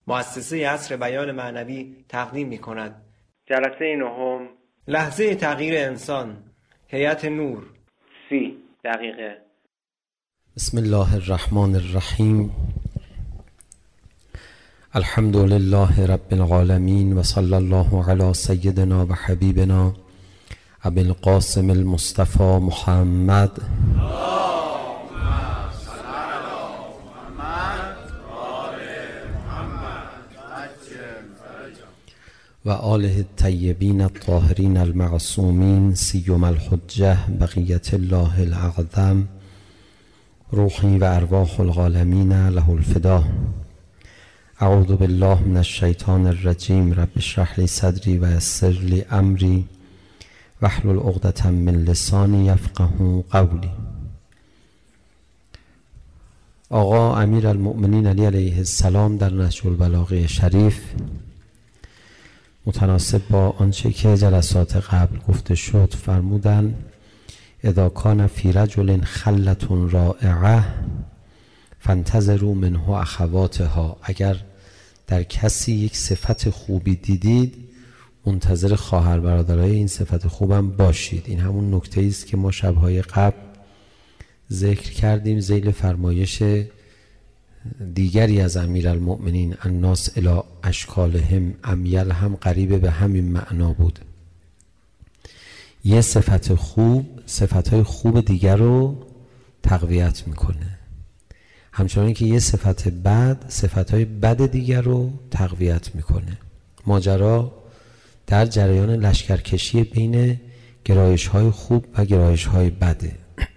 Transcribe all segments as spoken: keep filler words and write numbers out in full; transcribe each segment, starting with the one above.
مؤسسه عصر بیان معنوی تقدیم می کند. جلسه نهم، لحظه تغییر انسان، هیئت نور، سی دقیقه. بسم الله الرحمن الرحیم. الحمد لله رب العالمین و صلی الله علی سیدنا و حبیبنا ابی القاسم المصطفى محمد و آله الطیبین الطاهرین المعصومین سیما الحجة بقیة الله الاعظم روحی و ارواح العالمین له الفدا. اعوذ بالله من الشیطان الرجیم. رب اشرح لی صدری و یسر لی امری واحلل عقدة من لسانی یفقهوا قولی. آقا امیر المؤمنین علی علیه السلام در نهج البلاغه شریف متناسب با آنچه که جلسات قبل گفته شد فرمودن اذا کان فی رجل خلة رائعه فانتظروا منه اخواتها. اگر در کسی یک صفت خوبی دیدید منتظر خواهر برادرای این صفت خوبم باشید. این همون نکته است که ما شب‌های قبل ذکر کردیم ذیل فرمایش دیگری از امیرالمؤمنین الناس الی اشکالهم امیل هم قریب به همین معنا بود. یه صفت خوب صفتهای خوب دیگر رو تقویت میکنه، همچنان که یه صفت بد صفتهای بد دیگر رو تقویت میکنه. ماجرا در جریان لشکرکشی بین گرایش‌های خوب و گرایش‌های بده.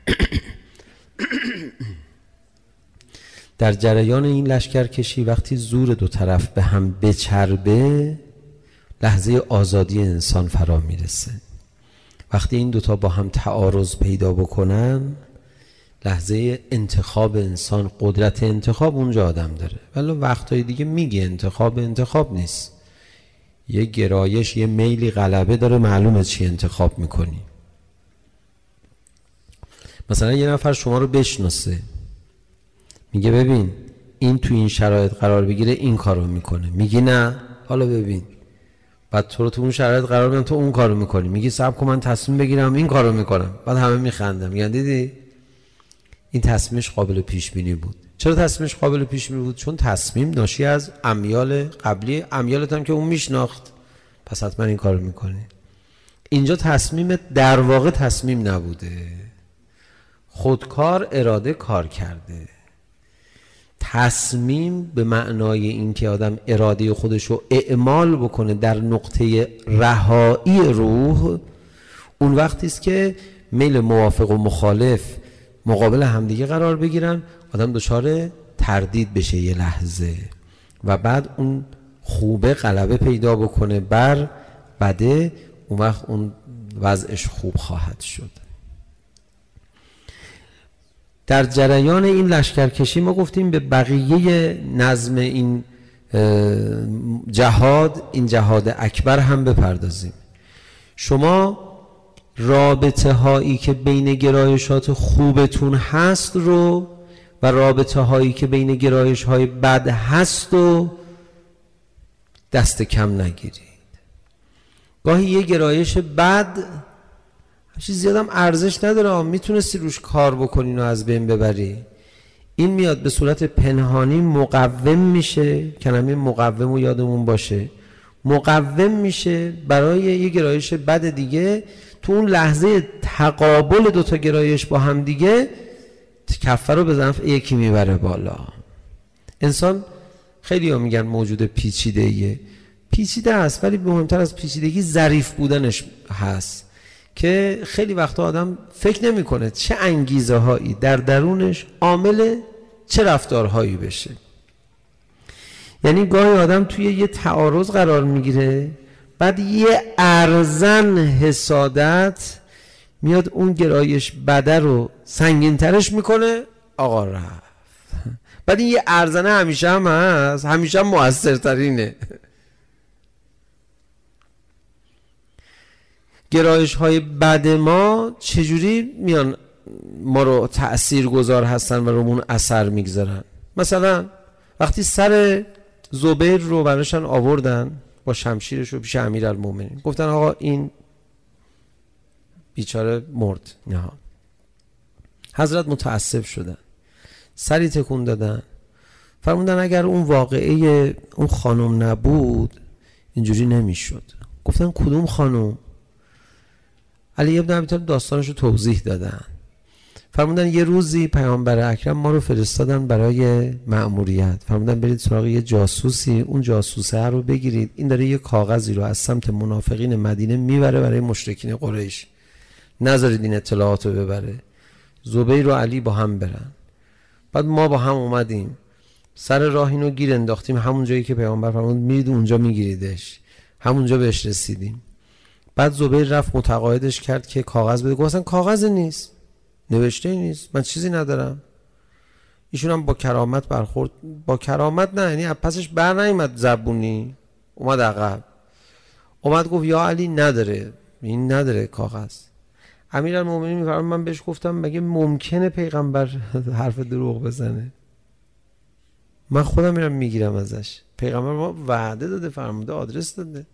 در جریان این لشکرکشی وقتی زور دو طرف به هم بچربه لحظه آزادی انسان فرا میرسه. وقتی این دوتا با هم تعارض پیدا بکنن لحظه انتخاب انسان، قدرت انتخاب اونجا آدم داره، ولی وقتهای دیگه میگه انتخاب انتخاب نیست. یه گرایش یه میلی غلبه داره، معلومه چی انتخاب میکنی. مثلا یه نفر شما رو بشناسه میگه ببین این تو این شرایط قرار بگیره این کارو میکنه، میگی نه حالا ببین، بعد تو رو تو اون شرایط قرار میدن تو اون کارو میکنی، میگی صبر کن من تصمیم بگیرم این کارو میکنم، بعد همه میخندن میگن دیدی این تصمیمش قابل پیش بینی بود. چرا تصمیمش قابل پیش بینی بود؟ چون تصمیم ناشی از امیال قبلی، امیالت هم که اون میشناخت، پس حتما این کارو میکنی. اینجا تصمیم در واقع تصمیم نبوده، خودکار اراده کار کرده. تصمیم به معنای این که آدم اراده خودش رو اعمال بکنه در نقطه رهایی روح، اون وقتی است که میل موافق و مخالف مقابل همدیگه قرار بگیرن، آدم دچار تردید بشه یه لحظه و بعد اون خوبه غلبه پیدا بکنه بر بده، اون وقت اون وضعش خوب خواهد شد. در جریان این لشکرکشی ما گفتیم به بقیه نظم این جهاد، این جهاد اکبر هم بپردازیم. شما رابطه هایی که بین گرایشات خوبتون هست رو و رابطه هایی که بین گرایش های بد هست رو دست کم نگیرید. گاهی یه گرایش بد چیز زیادم ارزش نداره، میتونستی روش کار بکنین و از بین ببری. این میاد به صورت پنهانی مقوم میشه، کلمه مقوم رو یادمون باشه، مقوم میشه برای یه گرایش بد دیگه. تو اون لحظه تقابل دوتا گرایش با هم دیگه کفه رو به ظرف یکی میبره بالا. انسان خیلی ها میگن موجود پیچیده ایه، پیچیده هست، ولی مهمتر از پیچیدگی ظریف بودنش هست که خیلی وقتا آدم فکر نمی کنه چه انگیزه هایی در درونش عامل چه رفتارهایی بشه. یعنی گاهی آدم توی یه تعارض قرار میگیره، بعد یه ارزن حسادت میاد اون گرایش بده رو سنگین ترش میکنه، آقا رفت. بعد این یه ارزنه همیشه هم هست، همیشه هم مؤثرترینه. گرایش های بد ما چجوری میان ما رو تأثیر گذار هستن و رومون اثر میگذارن؟ مثلا وقتی سر زبیر رو براشون آوردن با شمشیرش رو پیش امیرالمومنین. گفتن آقا این بیچاره مرد. نه. حضرت متاسف شدن، سری تکون دادن، فرمودن اگر اون واقعه اون خانم نبود اینجوری نمیشد. گفتن کدوم خانم؟ علی ابن ابی طالب داستانش رو توضیح دادن. فرمودن یه روزی پیامبر اکرم ما رو فرستادن برای مأموریت. فرمودن برید سراغ یه جاسوسی، اون جاسوسه رو بگیرید، این داره یه کاغذی رو از سمت منافقین مدینه میبره برای مشرکین قریش، نذارید این اطلاعات رو ببره. زبیر و علی با هم برن. بعد ما با هم اومدیم سر راه اینو گیر انداختیم، همون جایی که پیامبر فرمود میرید اونجا میگیریدش، همونجا بهش رسیدیم. بعد زبیر رفت متقاعدش کرد که کاغذ بده. گفت اصلا کاغذ نیست، نوشته نیست، من چیزی ندارم. ایشون هم با کرامت برخورد، با کرامت نه یعنی پسش بر نیامد زبونی، اومد عقب، اومد گفت یا علی نداره، این نداره کاغذ. امیرالمومنین میفرماد من بهش گفتم مگه ممکنه پیغمبر حرف دروغ بزنه؟ من خودم میرم میگیرم ازش، پیغمبر ما وعده داده، فرموده، آدرس داده.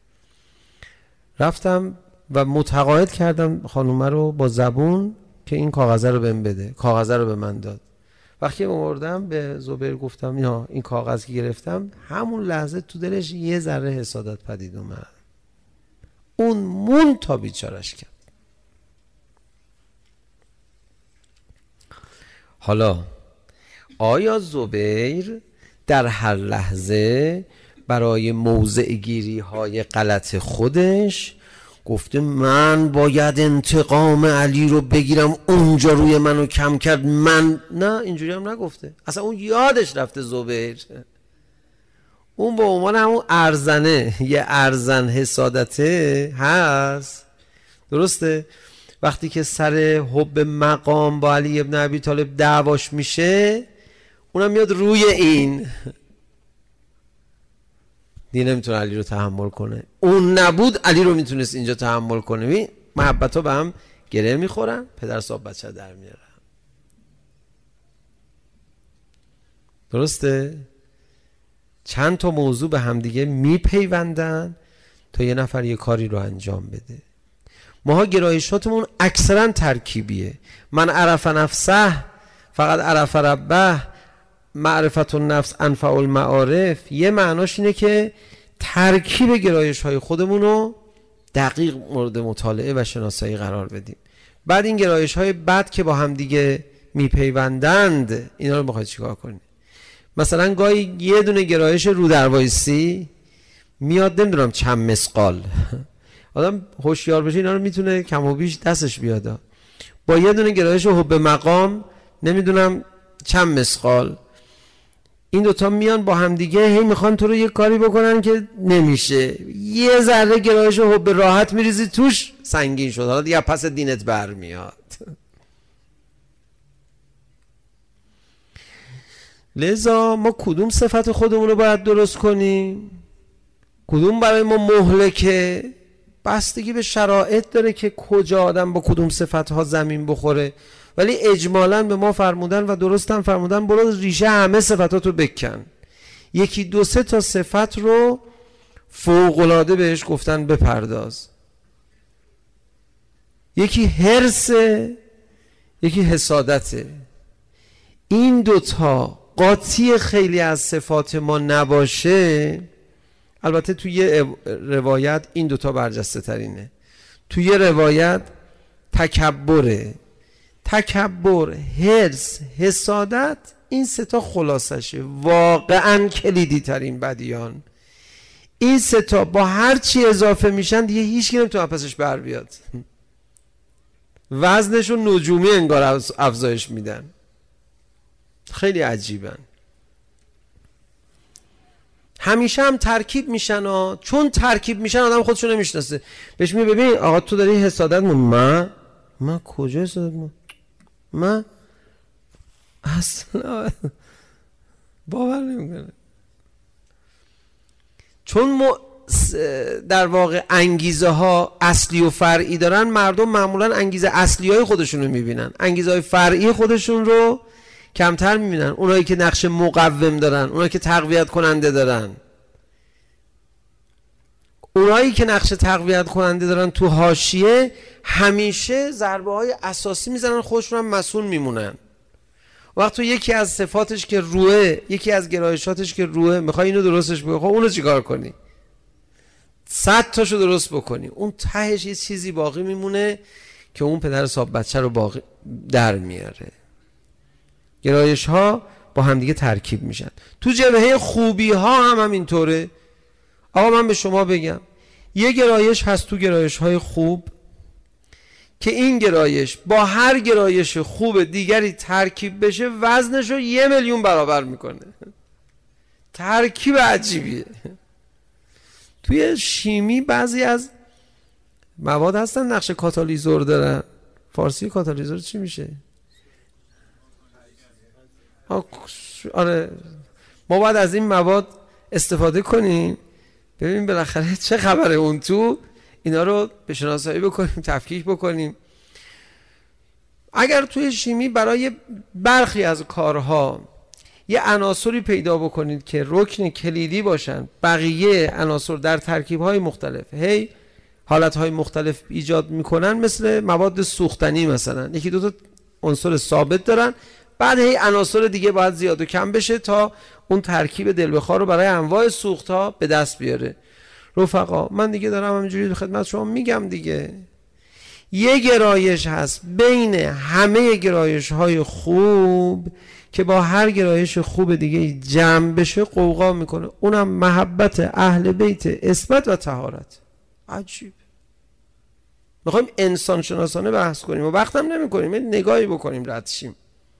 رفتم و متقاعد کردم خانومه رو با زبون که این کاغذه رو بهم بده. کاغذه رو به من داد. وقتی آوردم به زبیر گفتم یا این کاغذ که گرفتم، همون لحظه تو دلش یه ذره حسادت پدید اومد. اون مون تا بیچارش کرد. حالا آیا زبیر در هر لحظه برای موضع گیری های غلط خودش گفته من باید انتقام علی رو بگیرم، اونجا روی منو کم کرد من؟ نه، اینجوری هم نگفته. اصلا اون یادش رفته زبیر. اون به عنوان همون ارزنه، یه ارزن حسادته هست. درسته؟ وقتی که سر حب مقام با علی ابن ابی طالب دعواش میشه، اونم میاد روی این دیگه نمیتونه علی رو تحمل کنه. اون نبود علی رو میتونست اینجا تحمل کنه. ببین محبت ها به هم گره میخورن، پدر صاحب بچه در میارن. درسته؟ چند تا موضوع به هم دیگه میپیوندن تا یه نفر یه کاری رو انجام بده. ماها گرایشاتمون اکثرا ترکیبیه. من عرف نفسه فقط عرف ربه، معرفت النفس انفع المعارف. یه معناش اینه که ترکیب گرایش های خودمون رو دقیق مورد مطالعه و شناسایی قرار بدیم. بعد این گرایش های بد که با هم دیگه میپیوندند، اینا رو میخواید چیکار کنید؟ مثلا گاهی یه دونه گرایش رو در وایسی میاد، نمیدونم چند مسقال، آدم هوشیار بشه اینا رو میتونه کم و بیش دستش بیاد. با یه دونه گرایش حب مقام نمیدونم چند مسقال، این دوتا میان با هم دیگه هی میخوان تو رو یه کاری بکنن که نمیشه. یه ذره گرایش حب راحت میریزی توش، سنگین شد، حالا دیگه پس دینت برمیاد. لذا ما کدوم صفت خودمون رو باید درست کنیم؟ کدوم برای ما مهلکه؟ بستگی به شرایط داره که کجا آدم با کدوم صفتها زمین بخوره، ولی اجمالاً به ما فرمودن و درست هم فرمودن برو ریشه همه صفاتاتو بکن. یکی دو سه تا صفت رو فوق‌العاده بهش گفتن بپرداز. یکی حرصه، یکی حسادته. این دوتا قاطی خیلی از صفات ما نباشه، البته توی یه روایت این دوتا برجسته ترینه. توی یه روایت تکبره، تکبر، حرص، حسادت، این سه تا خلاصشه، واقعا کلیدی ترین بدیان. این سه تا با هر چی اضافه میشن دیگه هیچ کی نمیتونه پسش بر بیاد. وزنشون نجومی انگار افزایش میدن. خیلی عجیبن. همیشه هم ترکیب میشن ها. چون ترکیب میشن آدم خودشو نمیشناسه. بهش میگه ببین آقا تو داری حسادت مون، من من کجا حسادت مون؟ من اصلا باور نمیکنه. چون ما در واقع انگیزه ها اصلی و فرعی دارن، مردم معمولا انگیزه اصلی های خودشون رو میبینن، انگیزه های فرعی خودشون رو کمتر میبینن. اونایی که نقش مقوم دارن، اونایی که تقویت کننده دارن، اونایی که نقش تقویت کننده دارن تو حاشیه همیشه ضربه های اساسی میزنن، خودشون هم مسئول میمونن. وقت تو یکی از صفاتش که روه، یکی از گرایشاتش که روه، میخوای اینو درستش بکنی، خب اونو چیکار کنی؟ صد تاشو درست بکنی، اون تهش یه چیزی باقی میمونه که اون پدر صاحب بچه رو باقی در میاره. گرایش ها با همدیگه ترکیب میشن. تو جبهه خوبی ها هم همینطوره. آقا من به شما بگم یه گرایش هست تو گرایش های خوب که این گرایش با هر گرایش خوب دیگری ترکیب بشه وزنش رو یه میلیون برابر میکنه. ترکیب عجیبیه. توی شیمی بعضی از مواد هستن نقش کاتالیزور دارن. فارسی کاتالیزور چی میشه؟ آره، ما باید از این مواد استفاده کنیم ببین بالاخره چه خبره اون تو، اینا رو به شناسایی بکنیم، تفکیک بکنیم. اگر توی شیمی برای برخی از کارها یه عناصری پیدا بکنید که رکن کلیدی باشن، بقیه عناصر در ترکیب‌های مختلف هی حالت‌های مختلف ایجاد میکنن، مثل مواد سوختنی مثلا، یکی دو تا عنصر ثابت دارن، بعد هی عناصر دیگه باید زیاد و کم بشه تا اون ترکیب دل بخواه رو برای انواع سوخت‌ها به دست بیاره. رفقا من دیگه دارم همینجوری خدمت شما میگم دیگه، یه گرایش هست بین همه گرایش های خوب که با هر گرایش خوب دیگه جمع بشه قوقا میکنه، اونم محبت اهل بیت عصمت و طهارت. عجیب. میخوایم انسان شناسانه بحث کنیم و وقتم نمی کنیم، نگاهی بکنیم رد شیم.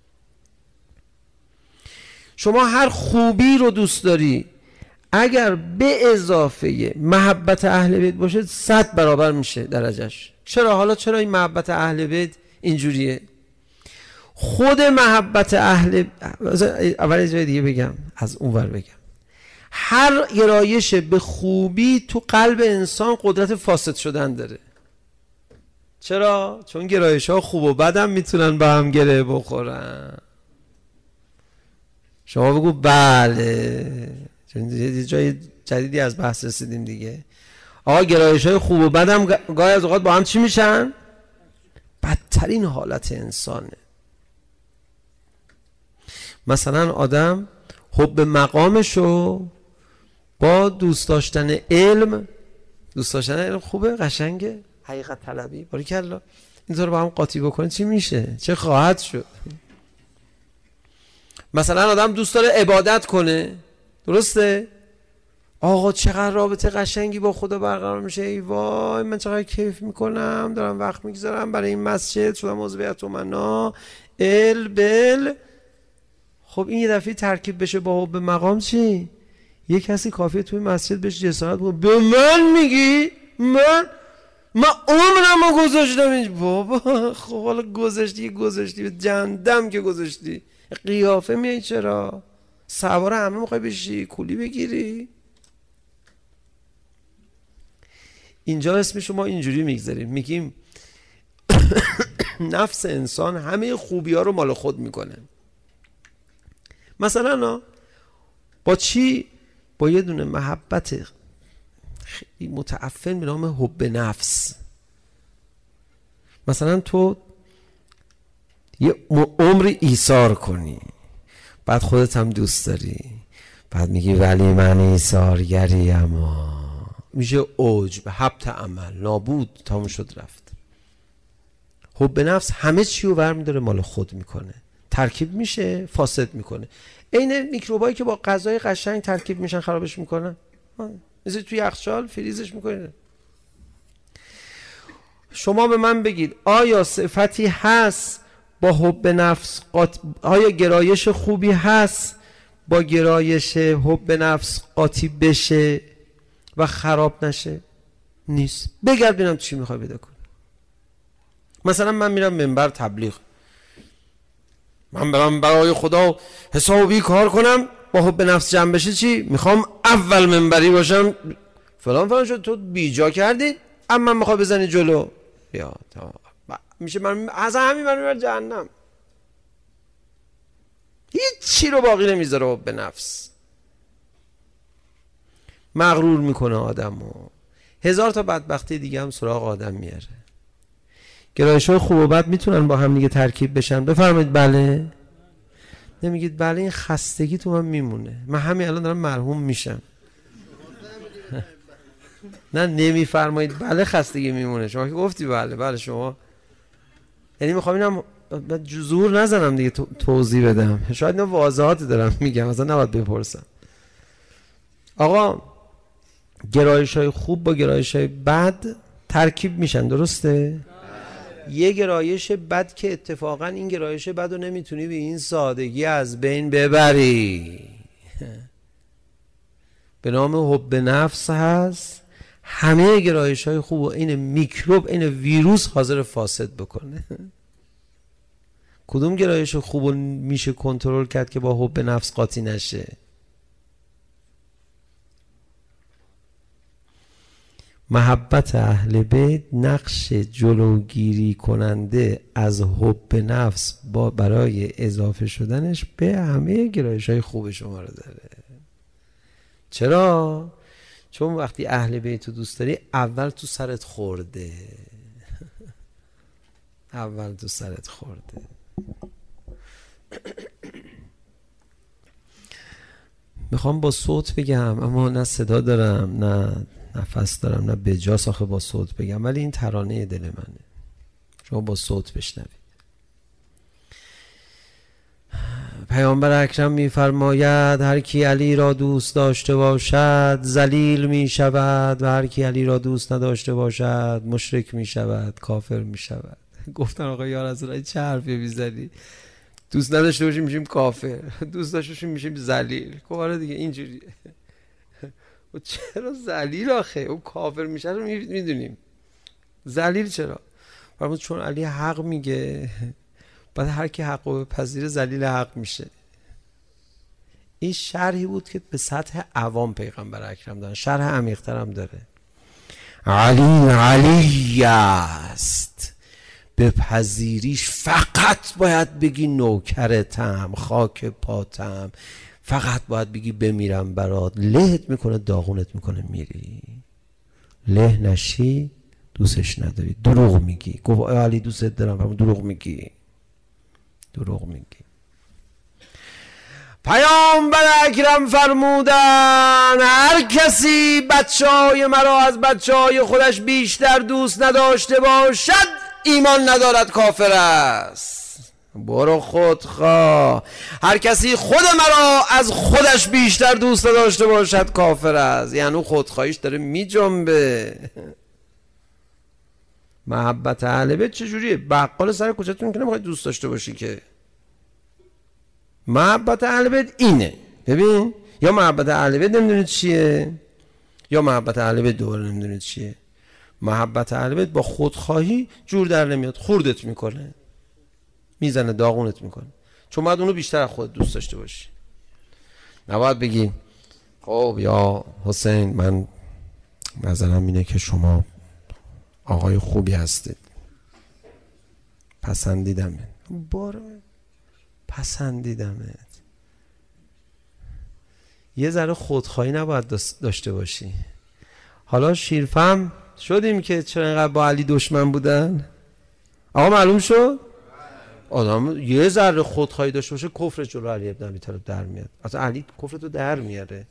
شما هر خوبی رو دوست داری، اگر به اضافه محبت اهل بیت باشه صد برابر میشه درجهش. چرا؟ حالا چرا این محبت اهل بیت اینجوریه؟ خود محبت اهل، اول جای دیگه بگم، از اون ور بگم، هر گرایش به خوبی تو قلب انسان قدرت فاسد شدن داره. چرا؟ چون گرایش ها خوب و بد هم میتونن با هم گره بخورن. شما بگو بله، چون جای جدیدی از بحث رسیدیم دیگه. آقا گرایش های خوب و بد هم گاهی از اوقات با هم چی میشن؟ بدترین حالت انسانه. مثلا آدم حب مقامشو با دوست داشتن علم، دوست داشتن علم خوبه، قشنگه، حقیقت طلبی، باریکلا، اینطور با هم قاطی بکنه چی میشه؟ چه خواهد شد؟ مثلا آدم دوست داره عبادت کنه، درسته؟ آقا چقدر رابطه قشنگی با خدا برقرار میشه، ای وای من چقدر کیف میکنم، دارم وقت میگذارم برای این مسجد، شدم عضو بیت امنا، ال بل. خب این یه دفعه ترکیب بشه با حب مقام چی؟ یه کسی کافیه توی مسجد بهش جسارت کنه به من میگی؟ من من عمرمو گذاشتم اینج. بابا خب حالا گذاشتی گذاشتی به جهنم که گذاشتی، قیافه میای چرا؟ سوار همه میخوای بشی، کولی بگیری؟ اینجا اسمشو ما اینجوری میگذاریم، میگیم نفس انسان همه خوبی ها رو مال خود میکنه. مثلا با چی؟ با یه دونه محبت خیلی متعفن به نام حب نفس. مثلا تو یه عمر ایثار کنی، بعد خودت هم دوست داری، بعد میگی ولی من ایثارگری، اما میشه عجب، حبط عمل، نابود، تموم شد رفت. حب نفس همه چی رو برمی‌داره مال خود میکنه، ترکیب میشه فاسد میکنه. عین میکروبایی که با غذای قشنگ ترکیب میشن خرابش میکنن، مثل توی یخچال فریزش میکنه. شما به من بگید آیا صفتی هست با حب نفس قاط... آیا گرایش خوبی هست با گرایش حب نفس قاطی بشه و خراب نشه؟ نیست. بگرد ببینم چی میخوای پیدا کنی. مثلا من میرم منبر تبلیغ، من برم برای خدا حسابی کار کنم، با حب نفس جمع بشه چی؟ میخوام اول منبری باشم، فلان فلان شد، تو بیجا کردی، اما من میخوای بزنی جلو، یا تا میشه من از همین من میبر جهنم. هیچی رو باقی نمیذاره حب نفس. مغرور میکنه آدمو، هزار تا بدبختی دیگه هم سراغ آدم میاره. گرایش‌های خوب و بد میتونن با هم دیگه ترکیب بشن؟ بفرمایید بله. نمیگید بله، این خستگی تو من میمونه، من همین الان دارم مرحوم میشم. نه نمیفرمایید بله، خستگی میمونه. شما که گفتی بله بله شما، یعنی میخوام اینم زور نزنم دیگه توضیح بدم، شاید اینا واضحاتی دارم میگم، اصلا نباید بپرسم. آقا گرایش‌های خوب با گرایش‌های بد ترکیب میشن، درسته؟ یه گرایش بد که اتفاقا این گرایش بد رو نمیتونی به این سادگی از بین ببری، به نام حب نفس هست. همه گرایش های خوب و این میکروب، این ویروس حاضر فاسد بکنه. کدوم گرایش خوب رو میشه کنترل کرد که با حب نفس قاطی نشه؟ محبت اهل بیت نقش جلوگیری کننده از حب نفس با برای اضافه شدنش به همه گرایش های خوب شما رو داره. چرا؟ چون وقتی اهل بیت رو دوست داری اول تو سرت خورده، اول تو سرت خورده. میخوام با صوت بگم اما نه صدا دارم نه نفس دارم نه به جا ساخه با صوت بگم، ولی این ترانه دل منه، شما با صوت بشنوید. پیامبر اکرم میفرماید هر کی علی را دوست داشته باشد ذلیل می شود و هر کی علی را دوست نداشته باشد مشرک می شود، کافر می شود. گفتن آقا یا رسول الله چه حرفی میزنی؟ دوست نداشته باشیم میشیم کافر، دوست داشته باشیم میشیم ذلیل. کواره دیگه اینجوریه. و چرا ذلیل آخه؟ اون کافر میشه رو میدونیم، ذلیل چرا؟ فرمود چون علی حق میگه، بعد هر کی حق رو بپذیره ذلیل حق میشه. این شرحی بود که به سطح عوام پیغمبر اکرم دارن، شرح عمیق‌تر هم داره. علی علی است، بپذیریش فقط باید بگی نوکرتم، خاک پاتم، فقط باید بگی بمیرم برات. لهت میکنه، داغونت میکنه، میری. له نشی دوستش نداری، دروغ میگی. گفت علی دوستت دارم، دروغ میگی، دروغ میگی. پیامبر اکرم فرمودن هر کسی بچهای مرا از بچهای خودش بیشتر دوست نداشته باشد ایمان ندارد، کافر است. برو خودخواه. هر کسی خود مرا از خودش بیشتر دوست نداشته باشد کافر است، یعنی خودخواهیش داره میجنبه. محبت اهل بیت چجوریه؟ بقال سر کوچه‌تون که نمیخواید دوست داشته باشی که. محبت اهل بیت اینه. ببین، یا محبت اهل بیت نمیدونید چیه، یا محبت اهل بیت دوباره نمیدونید چیه. محبت اهل بیت با خودخواهی جور در نمیاد، خوردت میکنه، میزنه، داغونت میکنه، چون باید اونو بیشتر از خود دوست داشته باشی. نباید بگی خب یا حسین من نظرم اینه که شما آقای خوبی هستید، پسندیدمت. باره پسندیدمت. یه ذره خودخواهی نباید داشته باشی. حالا شیرفهم شدیم که چرا اینقدر با علی دشمن بودن؟ آقا معلوم شد؟ آدم یه ذره خودخواهی داشته باشه کفر جلو علی ابن ابی طالب در میاد. اصلا علی کفرتو در میاره.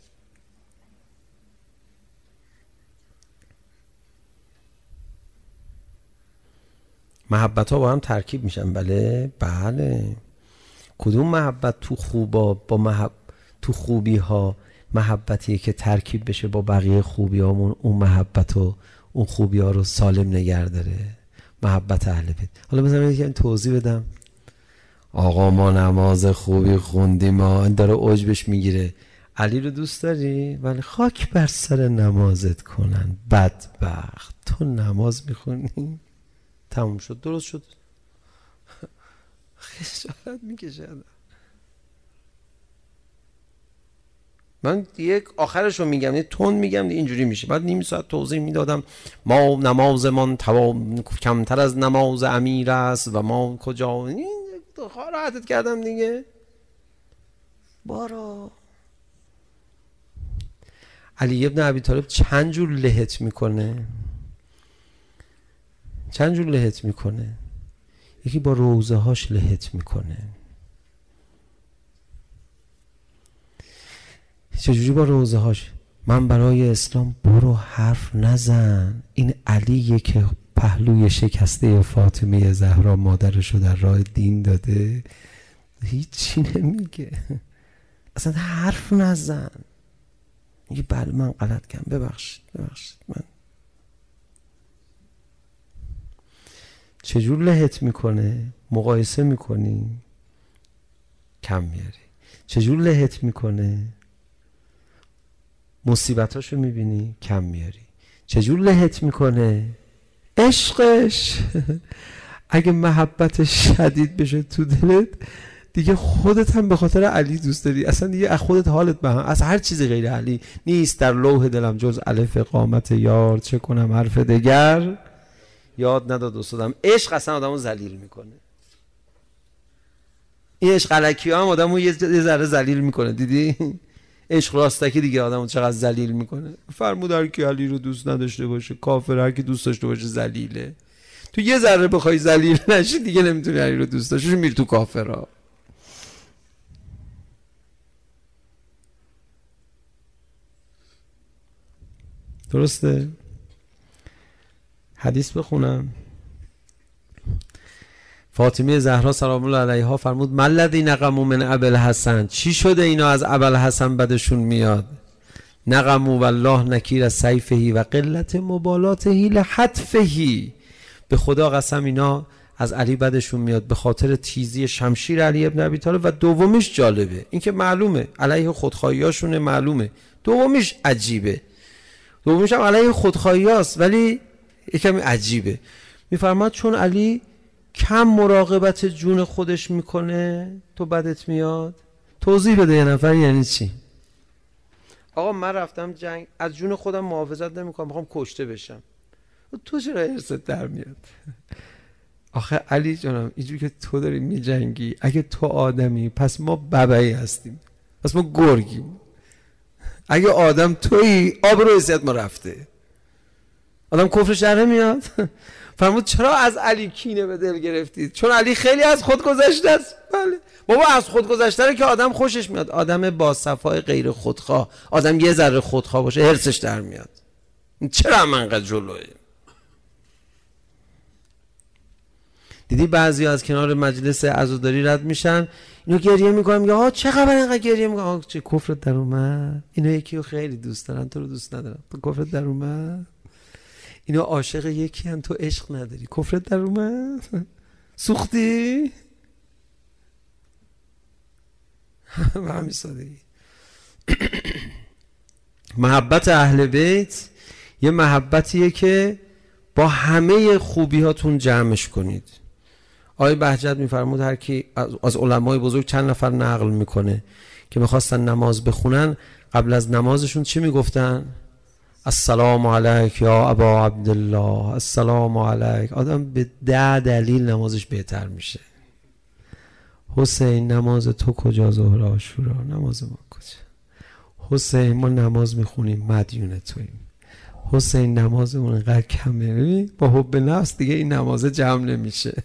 محبت ها با هم ترکیب میشن. بله بله. کدوم محبت تو خوبا با محب... تو خوبی ها محبتیه که ترکیب بشه با بقیه خوبی هامون، اون محبت و اون خوبی ها رو سالم نگه داره؟ محبت اهل بیت. حالا بذارم یکم توضیح بدم. آقا ما نماز خوبی خوندیم، ما داره عجبش میگیره. علی رو دوست داری؟ ولی خاک بر سر نمازت کنن بدبخت، تو نماز میخونی؟ تموم شد، درست شد. خجالت میکشه. من یک آخرش رو میگم، یه تون میگم اینجوری میشه، بعد نیم ساعت توضیح میدادم. ما نمازمان کمتر از نماز امیر است و ما کجا. این راحتت کردم دیگه. بارا. علی ابن ابی طالب چند جور لهت میکنه، چند جور لهت میکنه. یکی با روزه هاش لهت میکنه. چجوری با روزه هاش؟ من برای اسلام برو حرف نزن، این علیه که پهلوی شکسته فاطمه زهرا مادرشو در راه دین داده، هیچی نمیگه، اصلا حرف نزن. میگه بله من غلط کردم، ببخشید ببخشید. من چجور لهت میکنه؟ مقایسه میکنی کم میاری. چجور لهت میکنه؟ مصیبتاشو میبینی کم میاری. چجور لهت میکنه؟ عشقش. اگه محبتش شدید بشه تو دلت، دیگه خودت هم به خاطر علی دوست داری، اصلا دیگه از خودت حالت به هم، از هر چیز غیر علی نیست در لوح دلم جز الف قامت یار، چه کنم حرف دگر یاد نداد استادم. عشق اصلا آدمو ذلیل میکنه. این عشق الکی هم آدمو یه ذره ذلیل میکنه. دیدی عشق راستکی دیگه آدمو چقدر ذلیل میکنه. فرمود هر کی علی رو دوست نداشته باشه کافر، هر کی دوست داشته باشه ذلیله. تو یه ذره بخوای ذلیل نشی دیگه نمیتونی علی رو دوست داشته، میری تو کافرها. درسته؟ حدیث بخونم. فاطمه زهرا سلام الله علیها فرمود من الذی نقموا من ابوالحسن، چی شده اینا از ابوالحسن بدشون میاد؟ نقموا والله نکیر سیفه و قلت مبالاته لحتفه. به خدا قسم اینا از علی بدشون میاد به خاطر تیزی شمشیر علی ابن ابی طالب. و دومیش جالبه، این که معلومه علیه خودخواهیاشونه، معلومه. دومیش عجیبه، دومیش هم علیه خودخواهیاست ولی یکم عجیبه. میفرماد چون علی کم مراقبت جون خودش میکنه تو بدت میاد. توضیح بده یه نفر یعنی چی؟ آقا من رفتم جنگ، از جون خودم محافظت نمیکنم، میخوام کشته بشم، تو چرا حرست در میاد؟ آخه علی جانم اینجوری که تو داری میجنگی، اگه تو آدمی پس ما ببعی هستیم، پس ما گرگیم. اگه آدم تویی آبرو حیثیت ما رفته. آدم کفرش در میاد. فرمود چرا از علی کینه به دل گرفتید؟ چون علی خیلی از خود گذشته است. بله بابا از خود گذشته که آدم خوشش میاد، آدم با صفای غیر خودخواه، آدم یه ذره خودخواه باشه هرسش در میاد. چرا من انقدر جلوه؟ دیدی بعضی از کنار مجلس عزاداری رد میشن، اینو گریه میکنن، میگه آها چه خبر اینقدر گریه میکنن؟ آها چه کفرت در اومد؟ اینو یکی رو خیلی دوست دارن تو رو دوست ندارن، تو کفرت در اومد؟ اینو عاشق یکی ان تو عشق نداری، کفرت در اومد؟ سوختی؟ به همین سادگی. محبت اهل بیت یه محبتیه که با همه خوبی هاتون جمعش کنید. آقای بهجت میفرمود هر کی از علمای بزرگ چند نفر نقل میکنه که میخواستن نماز بخونن، قبل از نمازشون چی میگفتن؟ السلام علیک یا ابا عبدالله، السلام علیک. آدم به ده دلیل نمازش بهتر میشه. حسین نماز تو کجا؟ ظهر عاشورا. نماز ما کجا؟ حسین ما نماز میخونیم مدیون توییم. حسین نمازمون اینقدر کمه، ببین با حب نفس دیگه این نماز جمع نمیشه.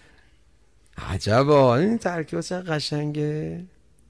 عجبا این ترکیب چقدر قشنگه.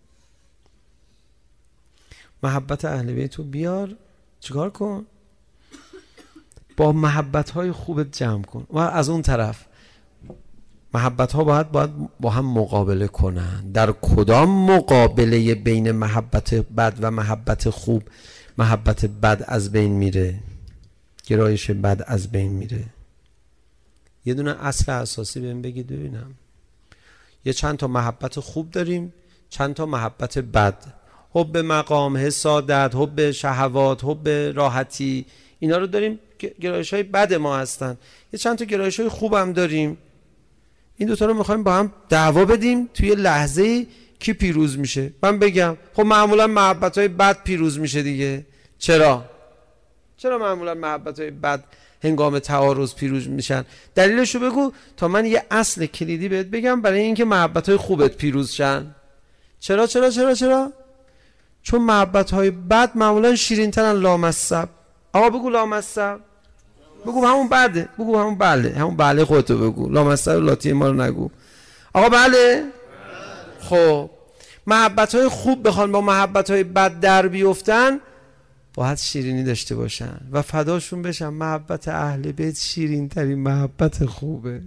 محبت اهل بیت رو بیار، چیکار کن؟ با محبت های خوبت جمع کن. و از اون طرف محبت ها باید, باید با هم مقابله کنن. در کدام مقابله بین محبت بد و محبت خوب محبت بد از بین میره، گرایش بد از بین میره؟ یه دونه اصل اساسی بهم بگید ببینم. یه چند تا محبت خوب داریم، چند تا محبت بد. حب مقام، حسادت، حب شهوات، حب راحتی، اینا رو داریم، گرایش های بد ما هستن. یه چند تا گرایش های خوب هم داریم. این دوتا رو میخوایم با هم دعوا بدیم، توی لحظه کی پیروز میشه؟ من بگم خب معمولا محبت های بد پیروز میشه دیگه. چرا؟ چرا معمولا محبت های بد هنگام تعارض پیروز میشن؟ دلیلشو بگو تا من یه اصل کلیدی بهت بگم برای اینکه محبت های خوبت پیروز شن. چرا چرا چرا چرا چون محبت های بد معمولا شیرین ترن. لامصب. آقا بگو لامصب. بگو همون بده. بگو همون بله. همون بله خودتو بگو. لامصب لاتی ما رو نگو. آقا بله. خب محبت های خوب بخوان با محبت های بد در بیفتن باید شیرینی داشته باشن و فداشون بشن. محبت اهل بیت شیرین ترین محبت خوبه.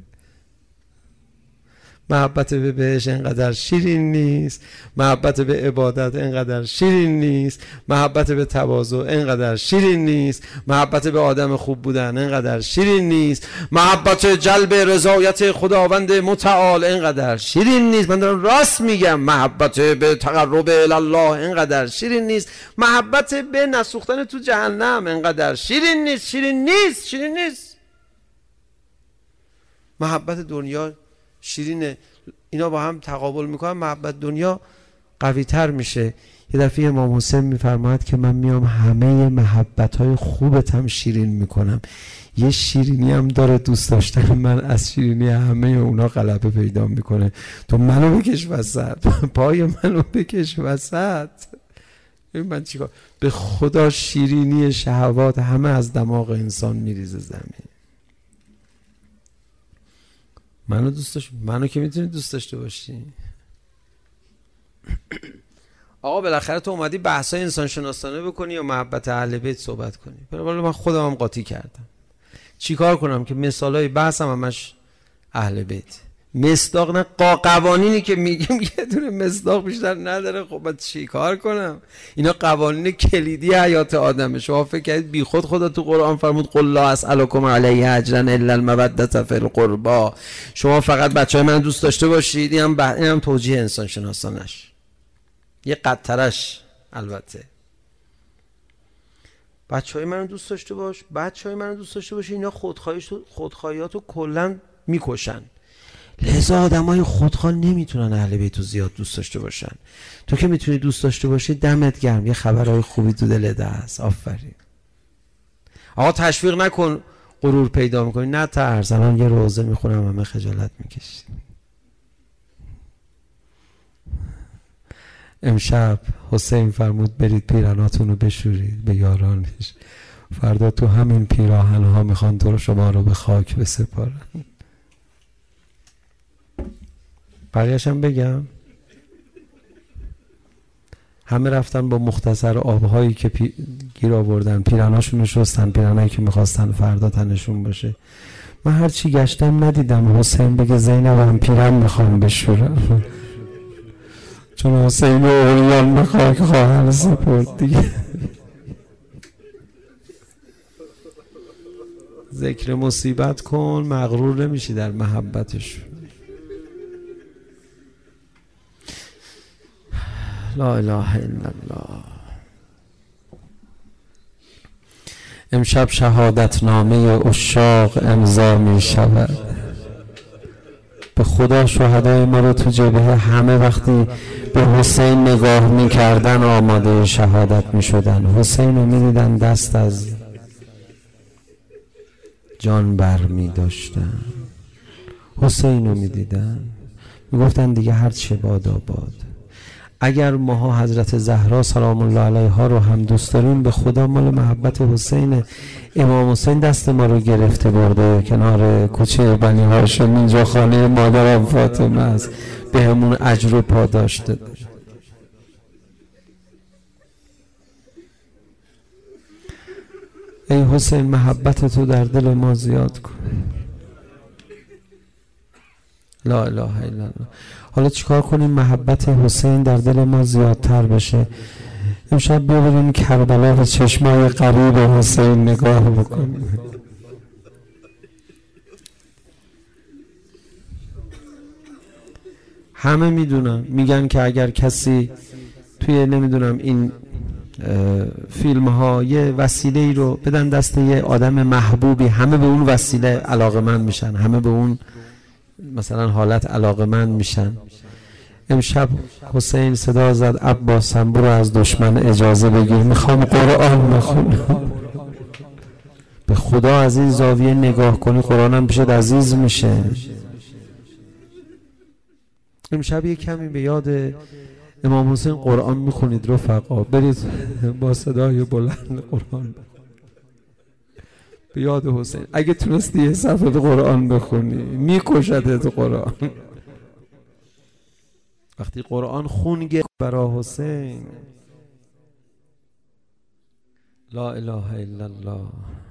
محبت به بهش اینقدر شیرین نیست، محبت به عبادت اینقدر شیرین نیست، محبت به تواضع اینقدر شیرین نیست، محبت به آدم خوب بودن اینقدر شیرین نیست، محبت جلب رضایت خداوند متعال اینقدر شیرین نیست. من دارم راست میگم. محبت به تقرب الله اینقدر شیرین نیست، محبت به نسوختن تو جهنم اینقدر شیرین نیست. شیرین نیست. شیرین نیست. محبت دنیا شیرینه. اینا با هم تقابل میکنن، محبت دنیا قوی تر میشه. یه دفعه امام حسین میفرماید که من میام همه محبت های خوبت هم شیرین میکنم. یه شیرینی هم داره دوست داشتن من از شیرینی همه اونا غلبه پیدا میکنه. تو منو بکش وسط، پای منو بکش وسط. من چیکار؟ به خدا شیرینی شهوات همه از دماغ انسان میریزه زمین. منو دوست داشت، منو که میتونی دوست داشته باشی. آقا بالاخره تو اومدی بحثای انسان شناسانه بکنی یا محبت اهل بیت صحبت کنی. ولی من خودم هم قاطی کردم. چیکار کنم که مثالای بحثم همش اهل بیت. مصداق نه، قوانینی که میگیم یه دونه مصداق بیشتر نداره. خب من چیکار کنم؟ اینا قوانین کلیدی حیات آدمه. شما فکر کردید بیخود خدا تو قرآن فرمود قل لا اسألکم علیه اجرا الا المودة فی القربى. شما فقط بچهای من دوست داشته باشید. اینم بح... اینم توجیه انسان شناسانش. یه قطرش البته. بچهای من دوست داشته باش، بچهای من دوست داشته باشی. اینا خودخواهیش خودخواهیاتو کلا میکشن. لذا آدمای خودخواه نمیتونن اهل بیتو زیاد دوست داشته باشن. تو که میتونی دوست داشته باشی دمت گرم، یه خبرهای خوبی تو دلت هست. آفرین. آقا تشویق نکن غرور پیدا میکنی. نه ترس. الان یه روزه میخونم همه خجالت میکشید. امشب حسین فرمود برید پیرهناتونو بشورید به یارانش. فردا تو همین پیراهنها میخوان تو رو شما رو به خاک بسپارن. بقیه‌شم بگم. همه رفتن با مختصر آبهایی که پی... گیر آوردن پیرهناشون رو شستن، پیرهنایی که میخواستن فردا تنشون باشه. من هرچی گشتم ندیدم حسین بگه زینب هم پیرهن میخوام بشورم. چون حسین و اوریان به خاک خواهر سپرد دیگه. ذکر مصیبت کن، مغرور نمیشی در محبتش. لا اله الا الله. امشب شهادتنامه عشاق امضا می شود. به خدا شهدای ما رو تو جبهه همه وقتی به حسین نگاه می کردن آماده شهادت می شدن. حسین رو می دیدن دست از جان بر می داشتن. حسین رو می دیدن می گفتن دیگه هر چه باد آباد. اگر ماها حضرت زهرا سلام الله علیها رو هم دوست داریم، به خدا مال محبت حسین. امام حسین دست ما رو گرفته برده کنار کوچه بنی هاشم، اینجا خانه مادرم فاطمه است، به همون اجر و پاداش داده. ای حسین محبت تو در دل ما زیاد کن. لا اله الا الله. حالا چیکار کنیم محبت حسین در دل ما زیادتر بشه؟ امشب بیا بریم کربلا و چشمای قریب حسین نگاه بکنیم. همه میدونن، میگن که اگر کسی توی نمیدونم این فیلم ها یه وسیله ای رو بدن دست یه آدم محبوبی، همه به اون وسیله علاقمند میشن، همه به اون مثلا حالت علاقمند میشن. امشب حسین صدا زد عباسم برو از دشمن اجازه بگیر، میخوام قرآن بخونم. به خدا از این زاویه نگاه کنی قرآنم پیشت عزیز میشه. امشب یه کمی به یاد امام حسین قرآن میخونید رفقا، برید با صدای بلند قرآن به یاد حسین. اگه تونستی یه صفحه قرآن بخونی میکشدت قرآن. وقتی قرآن خونگه برا حسین، لا اله الا الله.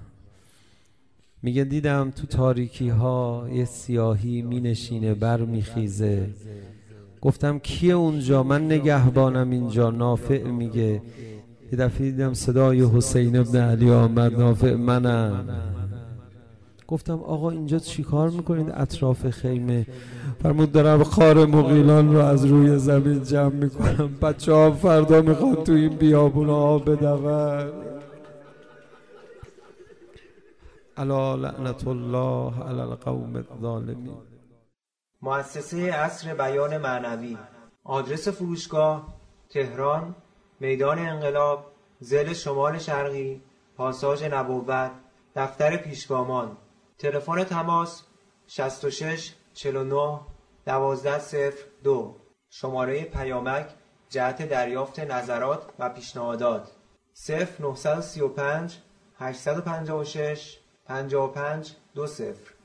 میگه دیدم تو تاریکی ها یه سیاهی می نشینه بر می خیزه. گفتم کیه اونجا؟ من نگهبانم اینجا. نافع میگه یه دفعه دیدم صدای حسین ابن علی آمد. نافع منم. گفتم آقا اینجا چی کار میکنید اطراف خیمه؟ فرمود دارم خار مغیلان رو از روی زمین جمع میکنم، بچه ها فردا میخواد تو این بیابون آب بدون. الا لعنت الله علی القوم الظالمین. مؤسسه عصر بیان معنوی. آدرس فروشگاه: تهران، میدان انقلاب، ضلع شمال شرقی، پاساژ نبوت، دفتر پیشگامان. تلفن تماس: شصت و شش چهل و نه دوازده صفر دو. شماره پیامک جهت دریافت نظرات و پیشنهادات: صفر نه سه پنج هشت پنج شش پنجاه و پنج دو صفر.